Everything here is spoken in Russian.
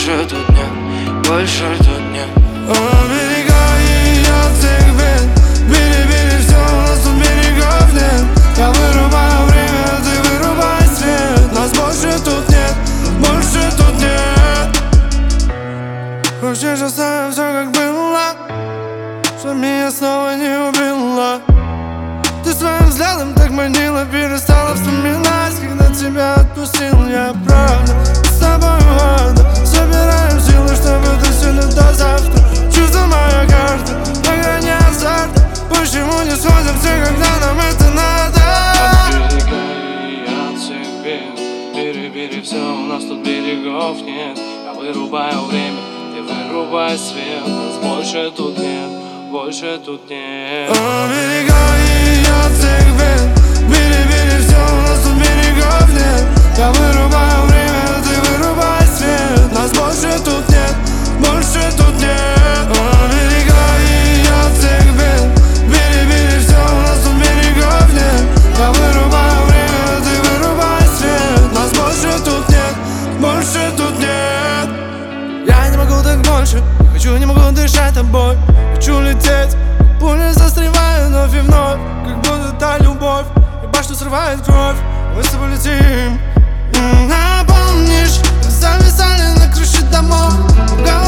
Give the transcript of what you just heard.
больше тут нет, больше тут нет. Берегай от всех бед, бери все, у нас тут берегов нет. Я вырубаю время, ты вырубай свет. Нас больше тут нет, больше тут нет. Хочешь, оставим все как было, чтоб меня снова не убила. Ты своим взглядом так манила, перестала вспоминать, когда тебя отпустил я, правда. С тобой ладно, собираем силы, чтобы дотянуть до завтра. Чувство моя карта, на грани азарта. Почему не сходимся, когда нам это надо? Берегай от всех бед, бери все, у нас тут берегов нет. Я вырубаю время, ты вырубай свет. Нас больше тут нет, больше тут нет. Берегай от всех бед, бери все, у нас тут берегов нет. Я вырубаю время, ты вырубай свет. Нас больше тут нет, больше тут нет. Берегай от всех бед, бери все, у нас тут берегов нет. Я вырубаю время, ты вырубай свет. Нас больше тут нет, больше тут нет. Я не могу так больше, не хочу, не могу дышать тобой. Хочу лететь, пули застреваю вновь и вновь, как будто та любовь, и башню срывает кровь. Мы с тобой летим. А помнишь, как зависали на крыше домов?